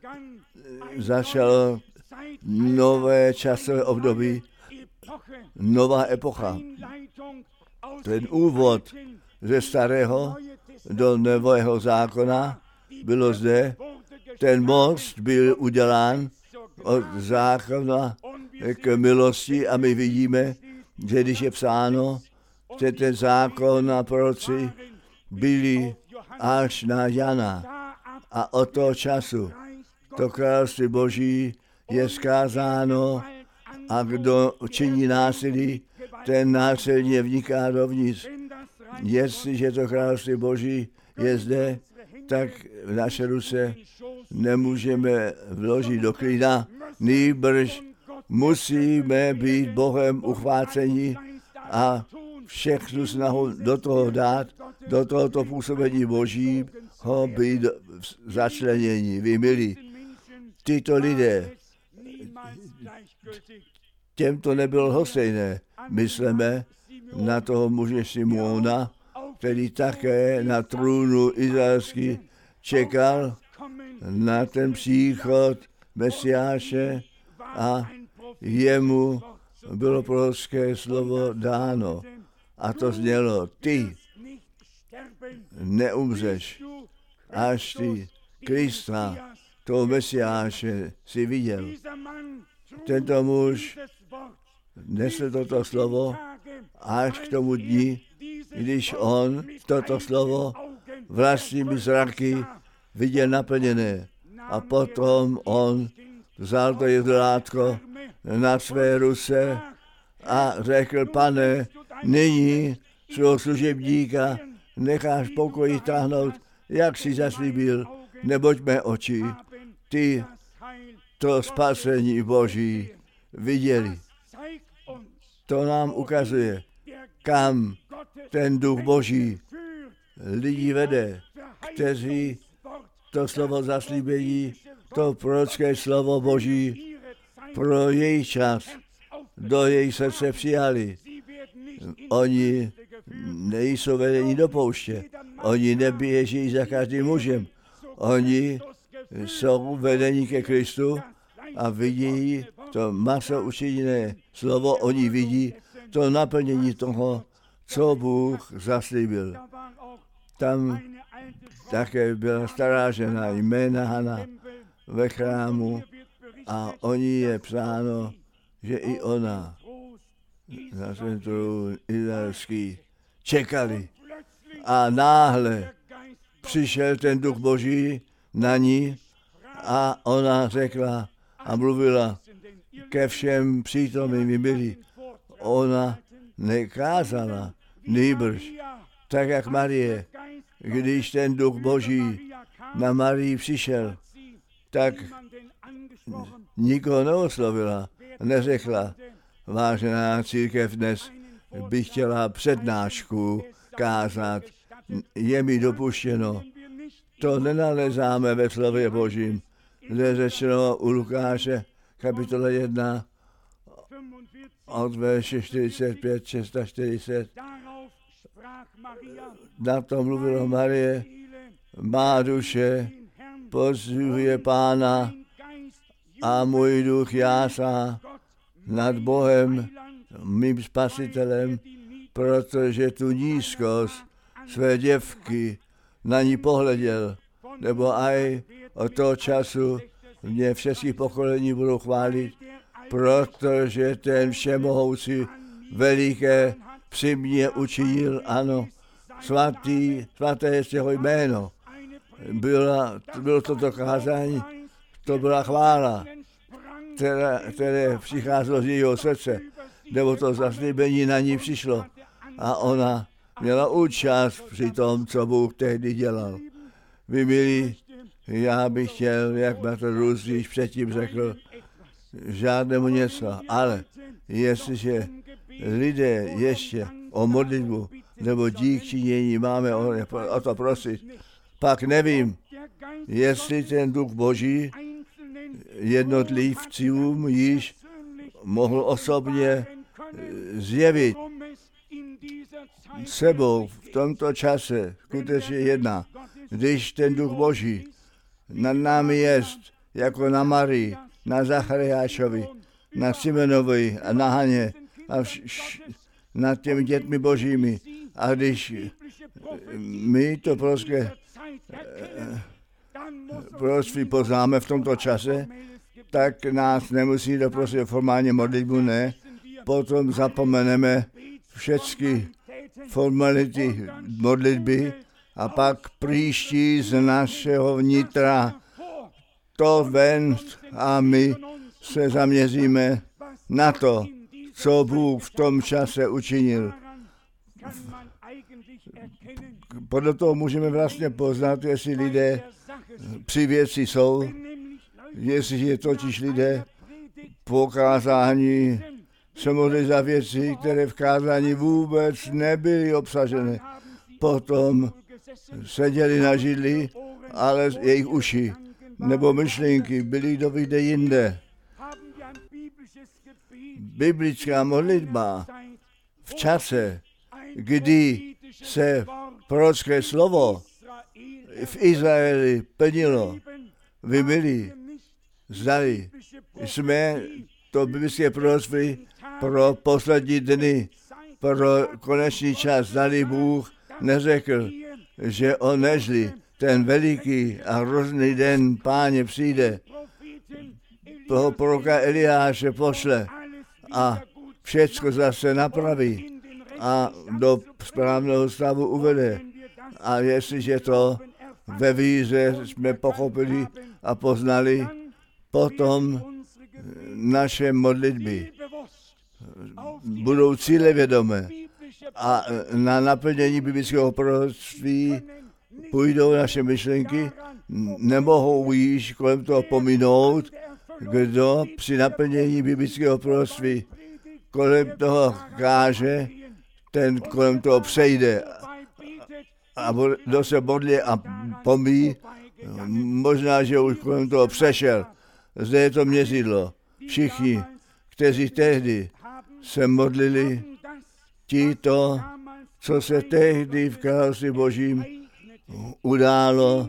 B: Začalo nové časové období, nová epocha. Ten úvod ze starého do nového zákona bylo zde. Ten most byl udělán od zákona k milosti a my vidíme, že když je psáno, že ten zákon a proroci byli až na Jana a od toho času to království Boží je zkázáno a kdo činí násilí, ten násilně vniká dovnitř. Jestliže to království Boží je zde, tak v naše ruce nemůžeme vložit do klína, nýbrž musíme být Bohem uchváceni a všechnu snahu do toho dát, do tohoto působení Božího být začleněni. Vy milí, tyto lidé, těm to nebylo lhostejné. Myslíme na toho muže Simona, který také na trůnu izraelský čekal na ten příchod Mesiáše a jemu bylo prorocké slovo dáno. A to znělo, ty neumřeš, až ty Krista, toho Mesiáše, si viděl. Tento muž nesl toto slovo až k tomu dni, když on toto slovo vlastními zraky viděl naplněné. A potom on vzal to jedlátko na své ruce a řekl, Pane, nyní svého služebníka necháš pokoji táhnout, jak si zaslíbil, neboť mé oči, ty to spasení Boží viděli. To nám ukazuje, kam ten duch Boží lidi vede, kteří to slovo zaslíbení, to prorocké slovo Boží pro její čas do její srdce přijali. Oni nejsou vedeni do pouště, oni neběží za každým mužem, oni jsou vedeni ke Kristu a vidí to maso učiněné slovo, oni vidí to naplnění toho, co Bůh zaslíbil. Tam také byla stará žena jména Hana ve chrámu a o ní je psáno, že i ona na svém trůnu izraelský čekali. A náhle přišel ten duch Boží na ní a ona řekla a mluvila ke všem přítomným byli. Ona nekázala, nýbrž, tak jak Marie, když ten duch Boží na Marii přišel, tak nikoho neoslovila, neřekla, vážená církev, dnes bych chtěla přednášku kázat, je mi dopuštěno. To nenalezáme ve slově Božím. Zde řečeno u Lukáše, kapitola jedna, od verše čtyřicet pět, šest a čtyřicet. Na to mluvilo Marie, má duše pozdvihuje Pána a můj duch jásá nad Bohem, mým spasitelem, protože tu nízkost své děvky na ní pohleděl, nebo aj od toho času mě všech pokolení budou chválit, protože ten všemohoucí veliké při mně učinil, ano, svatý, svaté je jeho jméno. Byla, bylo to dokázání, to byla chvála, které, které přicházelo z jejího srdce, nebo to zaslíbení na ní přišlo. A ona měla účast při tom, co Bůh tehdy dělal. Vy milí, já bych chtěl, jak bratr Rus již předtím řekl, žádnému něco, ale jestliže lidé ještě o modlitbu nebo dík činění máme o, o to prosit, pak nevím, jestli ten duch Boží jednotlivcům již mohl osobně zjevit sebou v tomto čase skutečně jedna. Když ten duch Boží nad námi jest, jako na Marii, na Zachariášovi, na Simonovi a na Haně a vš- š- nad těmi dětmi Božími. A když my to prostě prostě poznáme v tomto čase, tak nás nemusí doprosit formálně modlitbu, ne. Potom zapomeneme všechny formality modlitby a pak příští z našeho vnitra to ven a my se zaměříme na to, co Bůh v tom čase učinil. Podle toho můžeme vlastně poznat, jestli lidé při věci jsou, jestli je totiž lidé po kázání se modlí za věci, které v kázání vůbec nebyly obsaženy. Potom seděli na židli, ale jejich uši nebo myšlenky byly kdo vyjde jinde. Biblická modlitba v čase, kdy se prorocké slovo v Izraeli plnilo, vy milí, zdali jsme to biblické proroctví pro poslední dny, pro konečný čas, zdali Bůh neřekl, že on nežli ten veliký a hrozný den Páně přijde, toho proroka Eliáše pošle a všecko zase napraví a do správného stavu uvede. A jestliže to ve víře jsme pochopili a poznali, potom naše modlitby budou cílevědomé a na naplnění biblického proroctví půjdou naše myšlenky, nemohou již kolem toho pominout, kdo při naplnění biblického proroctví kolem toho káže, ten kolem toho přejde a kdo se modlí a pomí, možná, že už kolem toho přešel. Zde je to měřidlo. Všichni, kteří tehdy se modlili, ti to, co se tehdy v království Božím událo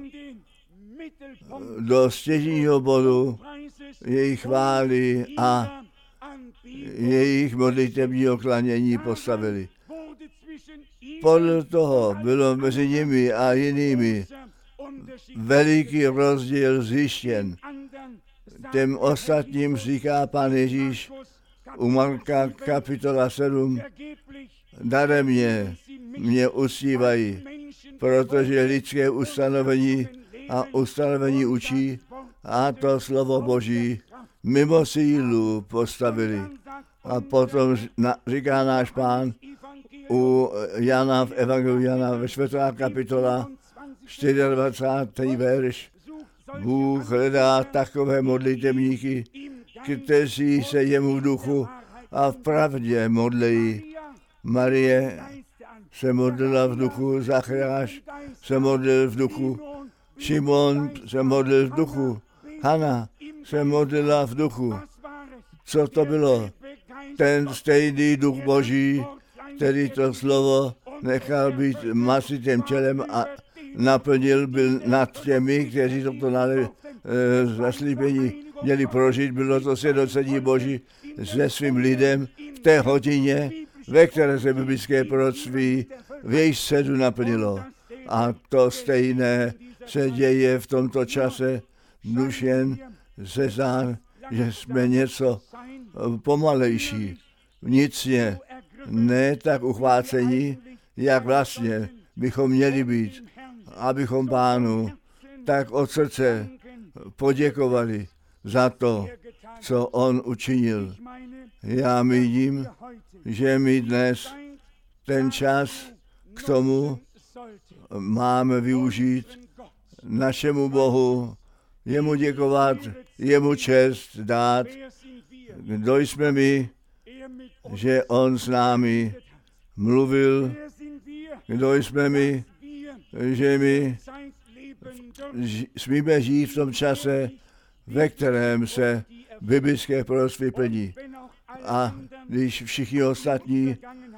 B: do stěžního bodu jejich chvály a jejich modlitebního klanění postavili. Podle toho bylo mezi nimi a jinými veliký rozdíl zjištěn. Těm ostatním říká Pán Ježíš u Marka kapitola sedm, daremně mě uctívají, protože lidské ustanovení a ustanovení učí a to slovo Boží mimo sílu postavili. A potom říká náš Pán u Jana v Evangeliu Jana ve čtvrtá kapitola dvacátý čtvrtý verš. Bůh hledá takové modlitebníky, kteří se jemu v duchu a v pravdě modlejí. Marie se modlila v duchu, Zachariáš se modlil v duchu, Šimon se modlil v duchu, Hana se modlila v duchu. Co to bylo? Ten stejný duch Boží, který to slovo nechal být masitým tělem a naplnil, byl nad těmi, kteří toto e, zaslíbení měli prožít. Bylo to sjednocení Boží se svým lidem v té hodině, ve které se biblické proroctví v jejich středu naplnilo. A to stejné se děje v tomto čase. Nuž jen se zdá, že jsme něco pomalejší, vnitřně, ne tak uchvácení, jak vlastně bychom měli být, abychom Pánu tak od srdce poděkovali za to, co on učinil. Já vidím, že my dnes ten čas K tomu máme využít našemu Bohu, jemu děkovat, jemu čest dát, kdo jsme my, že on s námi mluvil, kdo jsme my, že my smíme žít v tom čase, ve kterém se biblické proroctví plní. A když všichni ostatní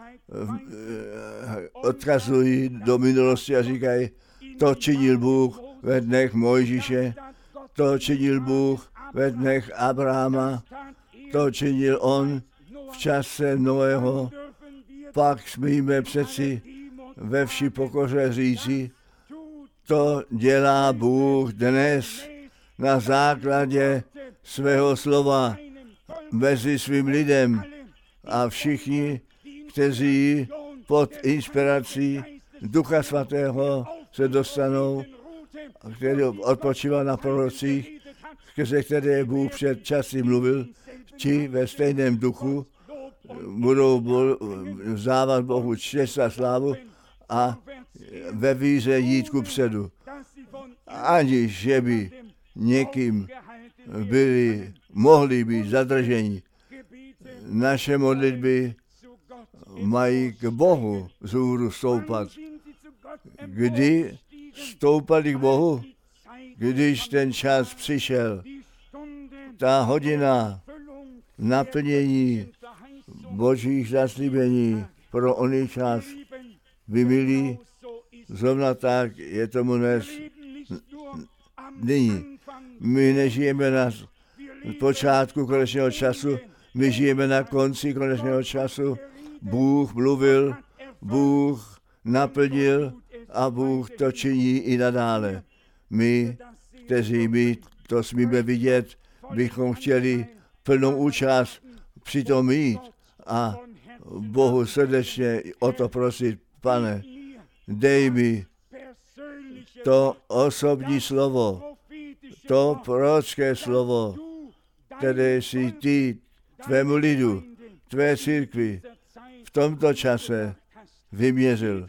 B: odkazují do minulosti a říkají, to činil Bůh ve dnech Mojžíše, to činil Bůh ve dnech Abrahama, to činil on v čase Noého, pak smíme přeci ve vší pokoře říci, to dělá Bůh dnes na základě svého slova mezi svým lidem a všichni, kteří pod inspirací Ducha Svatého se dostanou, který odpočívá na prorocích, skrze které Bůh před časy mluvil, či ve stejném duchu budou vzdávat Bohu čest a slávu a ve víře jít kupředu. Aniž že by někým byli, mohli být zadrženi. Naše modlitby mají k Bohu vzhůru stoupat. Kdy stoupali k Bohu? Když ten čas přišel, ta hodina naplnění Božích zaslíbení pro oný čas, vy milí, zrovna tak je tomu dnes nyní. My nežijeme na počátku konečného času, my žijeme na konci konečného času. Bůh mluvil, Bůh naplnil a Bůh to činí i nadále. My, kteří my to smíme vidět, bychom chtěli plnou účast při tom mít a Bohu srdečně o to prosit, Pane, dej mi to osobní slovo, to prorocké slovo, které si ty, tvému lidu, tvé církvi v tomto čase vyměřil.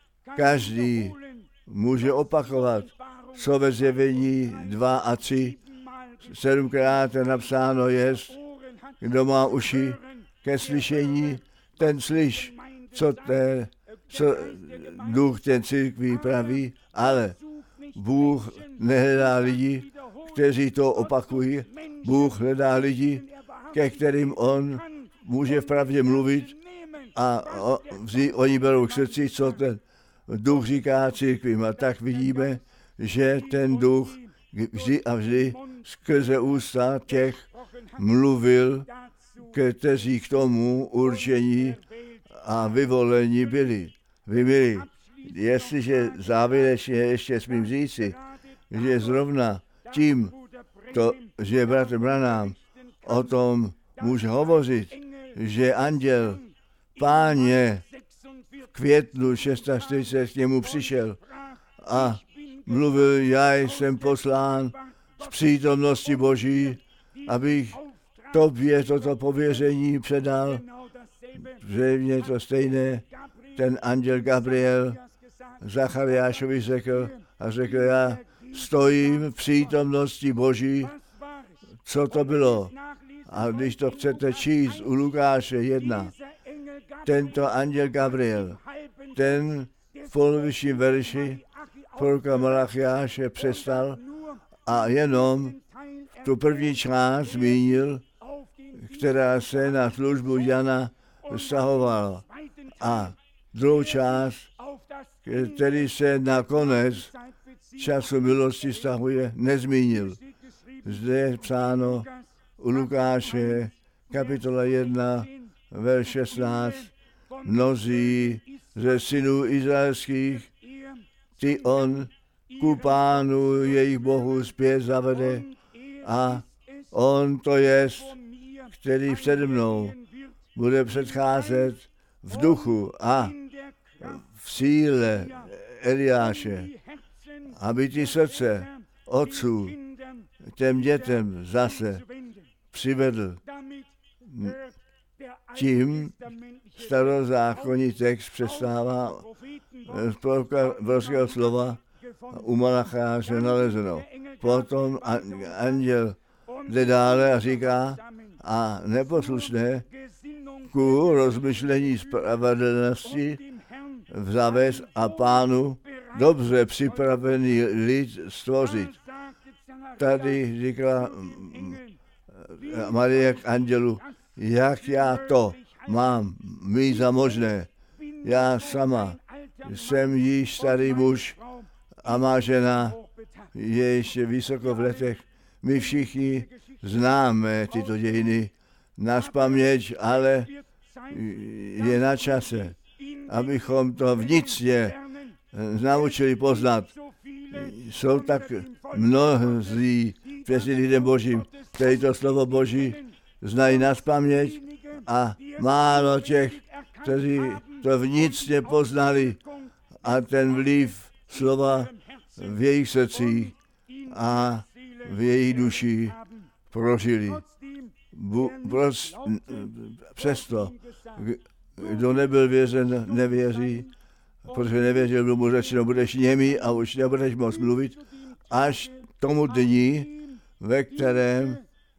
B: Každý může opakovat, co ve Zjevení dva a tři sedmkrát napsáno jest, kdo má uši ke slyšení, ten slyš, co, te, co duch ten církví praví, ale Bůh nehledá lidi, kteří to opakují. Bůh hledá lidi, ke kterým on může v pravdě mluvit a o, vždy, oni berou k srdci, co ten duch říká církvím. A tak vidíme, že ten duch vždy a vždy skrze ústa těch mluvil, kteří k tomu určení a vyvolení byli. Vy milí, jestliže závěrečně ještě smím říci, že zrovna tím, to, že bratr Branham o tom může hovořit, že anděl Páně v květnu čtyřicet šest k němu přišel a mluvil, já jsem poslán z přítomnosti Boží, abych tobě toto pověření předal. Zřejmě to stejné, ten anděl Gabriel Zachariášovi řekl a řekl, já stojím v přítomnosti Boží. Co to bylo? A když to chcete číst u Lukáše jedna, tento anděl Gabriel, ten v polovičním verši proroka Malachiáše přestal a jenom tu první část zmínil, která se na službu Jana vztahovala. A druhou část, který se na konec času milosti vztahuje, nezmínil. Zde je psáno u Lukáše, kapitola jedna, verš šestnáct, mnozí ze synů izraelských, ty on ku Pánu jejich Bohu zpět zavede a on to jest, který přede mnou bude předcházet v duchu a v síle Eliáše, aby ty srdce otců těm dětem zase přivedl. Tím starozákonní text přestává z prorockého slova u Malacháše nalezeno. Potom anděl jde dále a říká, a neposlušné ku rozmyšlení spravedlnosti v zavést a Pánu dobře připravený lid stvořit. Tady říkala Marie k andělu, jak já to mám mít za možné. Já sama jsem již starý muž a má žena je ještě vysoko v letech. My všichni známe tyto dějiny nazpaměť, ale je na čase, abychom to vnitřně naučili poznat. Jsou tak mnozí přesně lidem Božím, kteří to slovo Boží znají nazpaměť a málo těch, kteří to vnitřně poznali a ten vliv slova v jejich srdcích a v jejich duši prožili. Bu, prost, přesto, kdo nebyl věřen, nevěří, protože nevěřil, kdo mu řečeno, budeš němý a už nebudeš moct mluvit, až tomu dní, ve kterém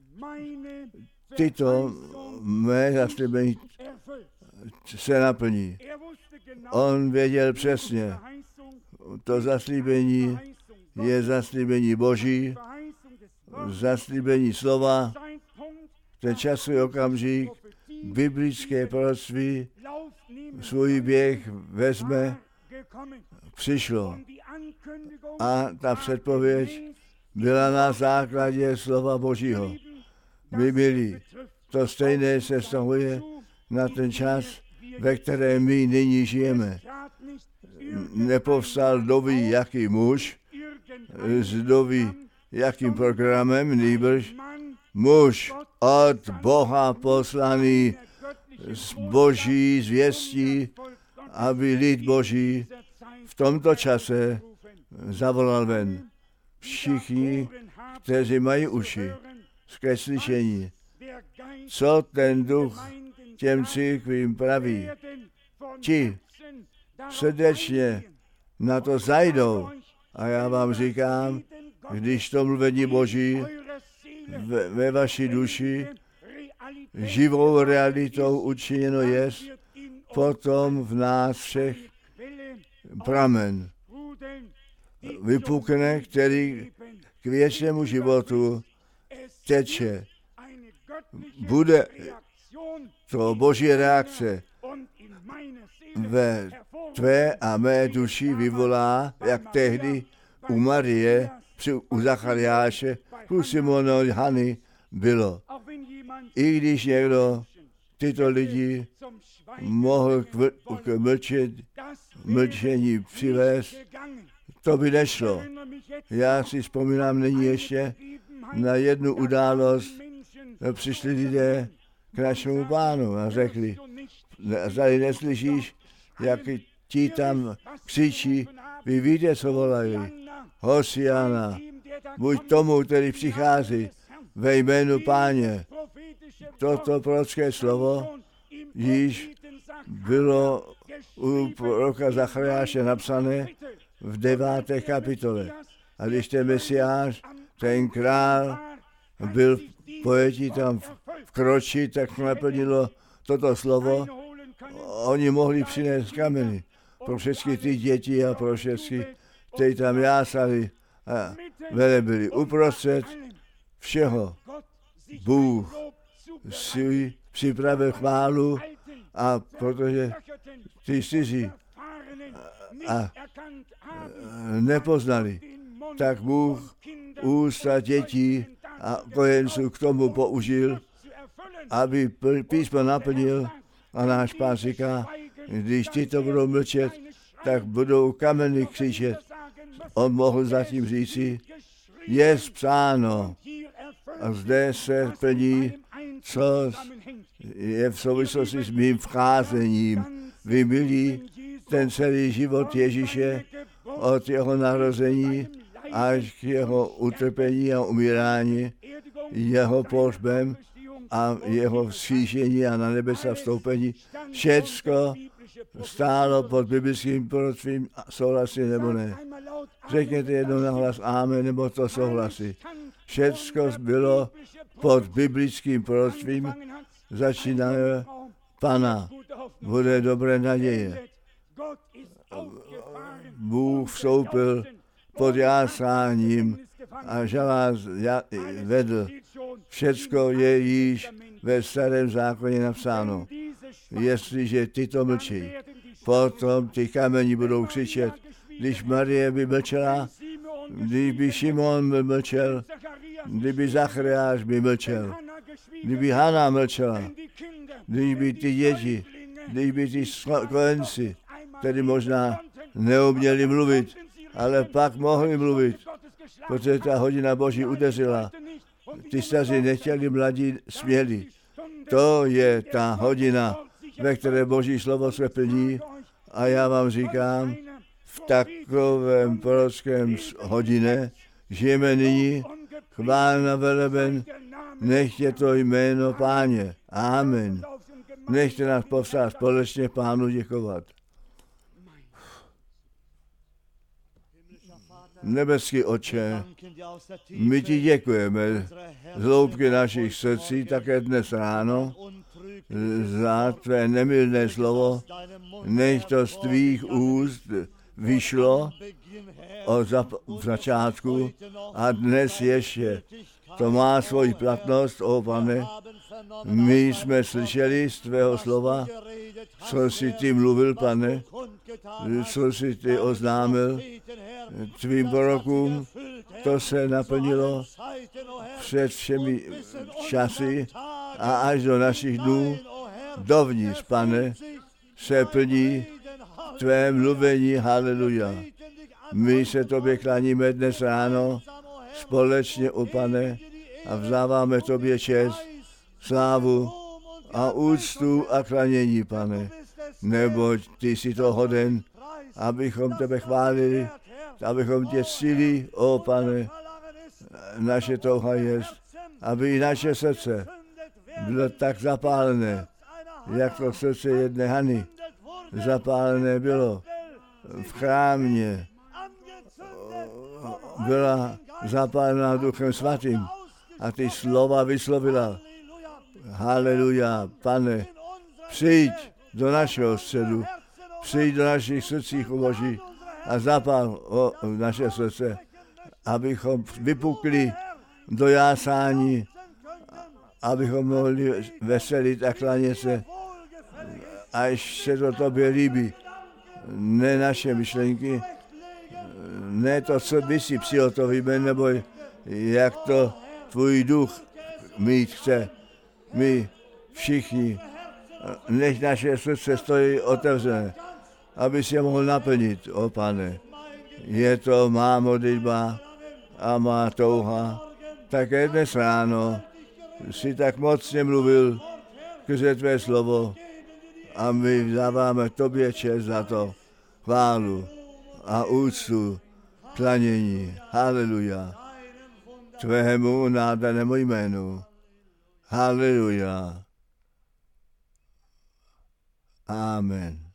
B: tyto mé zaslíbení se naplní. On věděl přesně, to zaslíbení je zaslíbení Boží, zaslíbení slova, ten časový okamžik, biblické proroctví, svůj běh vezme, přišlo. A ta předpověď byla na základě slova Božího. My milí, to stejné se vztahuje na ten čas, ve kterém my nyní žijeme. Nepovstal doví jaký muž, z doví jakým programem, nýbrž muž od Boha poslaný z Boží zvěstí, aby lid Boží v tomto čase zavolal ven. Všichni, kteří mají uši ke slyšení, co ten duch těm církvím praví, ti srdečně na to zajdou. A já vám říkám, když to mluvení Boží ve, ve vaší duši živou realitou učiněno je, potom v nás všech pramen vypukne, který k věčnému životu teče. Bude to Boží reakce ve tvé a mé duši vyvolá, jak tehdy u Marie, při, u Zachariáše, u Simona Hany bylo. I když někdo tyto lidi mohl k, k mlčet, mlčení přivést, to by nešlo. Já si vzpomínám nyní ještě na jednu událost, přišli lidé k našemu Pánu a řekli, tady neslyšíš, jak ti tam křičí, vy víte, co volají. Hosiana, buď tomu, který přichází ve jménu Páně. Toto prorocké slovo již bylo u proroka Zachariáše napsané v deváté kapitole. A když ten Mesiáš, ten král, byl pojetí tam vkročit, tak naplnilo toto slovo. Oni mohli přinést kameny pro všechny ty děti a pro všechny, kteří tam jásali a velebili. Uprostřed všeho Bůh si připravil chválu, a protože ty cizí a nepoznali, tak Bůh ústa dětí a kojenců k tomu použil, aby písmo naplnil. A náš Pán říká, když ti to budou mlčet, tak budou kameny křičet. On mohl zatím říci, je psáno. A zde se plní, co je v souvislosti s mým vcházením. Vy milí ten celý život Ježíše od jeho narození až k jeho utrpení a umírání, jeho pohřbem a jeho vzkříšení a na nebesa vstoupení. Všecko stálo pod biblickým proroctvím, souhlasí nebo ne. Řekněte jednou nahlas amen, nebo to souhlasí. Všecko bylo pod biblickým proroctvím, začínaje Pana, bude dobré naděje. Bůh vstoupil pod jásáním a že vás vedl. Všecko je již ve starém zákoně napsáno. Jestliže ty to mlčí, potom ty kameni budou křičet. Když Marie by mlčela, kdyby Šimon by mlčel, kdyby Zachariáš by mlčel, kdyby Hana mlčela, kdyby ty děti, kdyby ty kojenci, tedy možná neuměli mluvit, ale pak mohli mluvit, protože ta hodina Boží udeřila. Ty staří nechtěli, mladí směli. To je ta hodina, ve které Boží slovo se plní a já vám říkám, v takovém prorockém hodině žijeme nyní, chválen a veleben, nechtě to jméno Páně. Amen. Nechte nás povstát společně Pánu děkovat. Nebeský Otče, my ti děkujeme z hloubky našich srdcí také dnes ráno za tvé nemilné slovo, nech to z tvých úst vyšlo od zap- začátku a dnes ještě to má svoji platnost, ó Pane. My jsme slyšeli z tvého slova, co jsi ty mluvil, Pane, co jsi ty oznámil tvým prorokům, to se naplnilo před všemi časy a až do našich dnů dovnitř, Pane, se plní tvé mluvení, haleluja. My se tobě klaníme dnes ráno společně, o Pane, a vzáváme tobě čest, slávu a úctu a klanění, Pane, neboť ty jsi to hoden, abychom tebe chválili, abychom tě ctili, ó Pane. Naše touha je, aby i naše srdce bylo tak zapálené, jak to srdce jedné Hany zapálené bylo v chrámě, byla zapálená Duchem Svatým a ty slova vyslovila. Haleluja, Pane, přijď do našeho středu, přijď do našich srdcích, o Boží, a zapál o naše srdce, abychom vypukli do jásání, abychom mohli veselit a klanět se, až se to tobě líbí. Ne naše myšlenky, ne to, co by si přihotovíme, nebo jak to tvůj duch mít chce. My všichni, nech naše srdce stojí otevřené, aby si je mohl naplnit, ó Pane. Je to má modlitba a má touha. Také dnes ráno si tak mocně mluvil skrze tvé slovo a my dáváme tobě čest za to, chválu a úctu, klanění. Haleluja. Tvému nádhernému jménu. Haleluja. Amen.